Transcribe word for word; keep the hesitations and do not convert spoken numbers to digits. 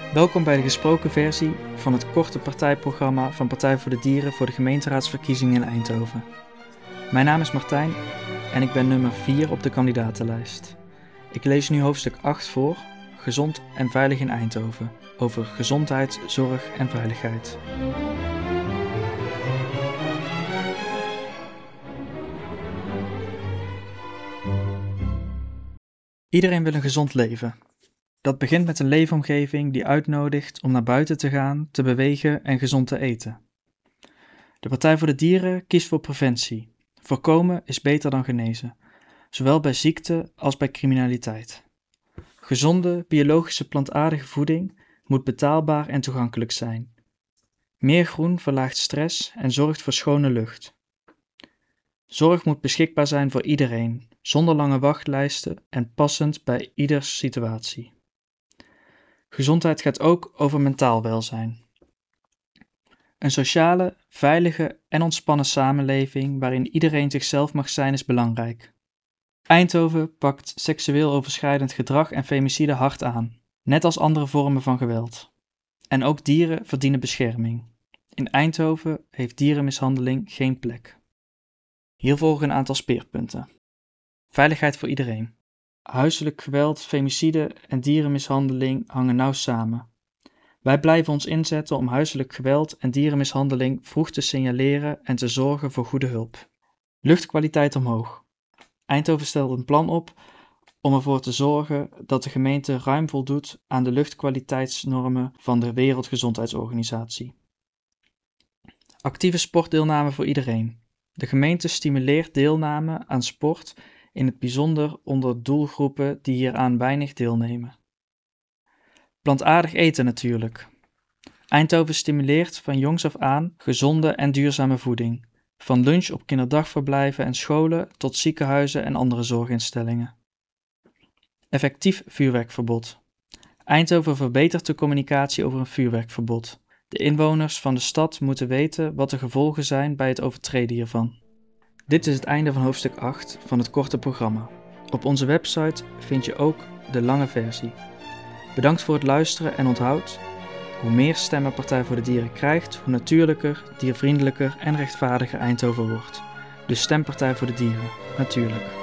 Welkom bij de gesproken versie van het korte partijprogramma van Partij voor de Dieren voor de gemeenteraadsverkiezingen in Eindhoven. Mijn naam is Martijn en ik ben nummer vier op de kandidatenlijst. Ik lees nu hoofdstuk acht voor, Gezond en Veilig in Eindhoven, over gezondheid, zorg en veiligheid. Iedereen wil een gezond leven. Dat begint met een leefomgeving die uitnodigt om naar buiten te gaan, te bewegen en gezond te eten. De Partij voor de Dieren kiest voor preventie. Voorkomen is beter dan genezen, zowel bij ziekte als bij criminaliteit. Gezonde, biologische plantaardige voeding moet betaalbaar en toegankelijk zijn. Meer groen verlaagt stress en zorgt voor schone lucht. Zorg moet beschikbaar zijn voor iedereen, zonder lange wachtlijsten en passend bij ieders situatie. Gezondheid gaat ook over mentaal welzijn. Een sociale, veilige en ontspannen samenleving waarin iedereen zichzelf mag zijn is belangrijk. Eindhoven pakt seksueel overschrijdend gedrag en femicide hard aan, net als andere vormen van geweld. En ook dieren verdienen bescherming. In Eindhoven heeft dierenmishandeling geen plek. Hier volgen een aantal speerpunten. Veiligheid voor iedereen. Huiselijk geweld, femicide en dierenmishandeling hangen nauw samen. Wij blijven ons inzetten om huiselijk geweld en dierenmishandeling vroeg te signaleren en te zorgen voor goede hulp. Luchtkwaliteit omhoog. Eindhoven stelt een plan op om ervoor te zorgen dat de gemeente ruim voldoet aan de luchtkwaliteitsnormen van de Wereldgezondheidsorganisatie. Actieve sportdeelname voor iedereen. De gemeente stimuleert deelname aan sport, in het bijzonder onder doelgroepen die hieraan weinig deelnemen. Plantaardig eten natuurlijk. Eindhoven stimuleert van jongs af aan gezonde en duurzame voeding, van lunch op kinderdagverblijven en scholen tot ziekenhuizen en andere zorginstellingen. Effectief vuurwerkverbod. Eindhoven verbetert de communicatie over een vuurwerkverbod. De inwoners van de stad moeten weten wat de gevolgen zijn bij het overtreden hiervan. Dit is het einde van hoofdstuk acht van het korte programma. Op onze website vind je ook de lange versie. Bedankt voor het luisteren en onthoud, hoe meer stemmen Partij voor de Dieren krijgt, hoe natuurlijker, diervriendelijker en rechtvaardiger Eindhoven wordt. Dus stem Partij voor de Dieren, natuurlijk.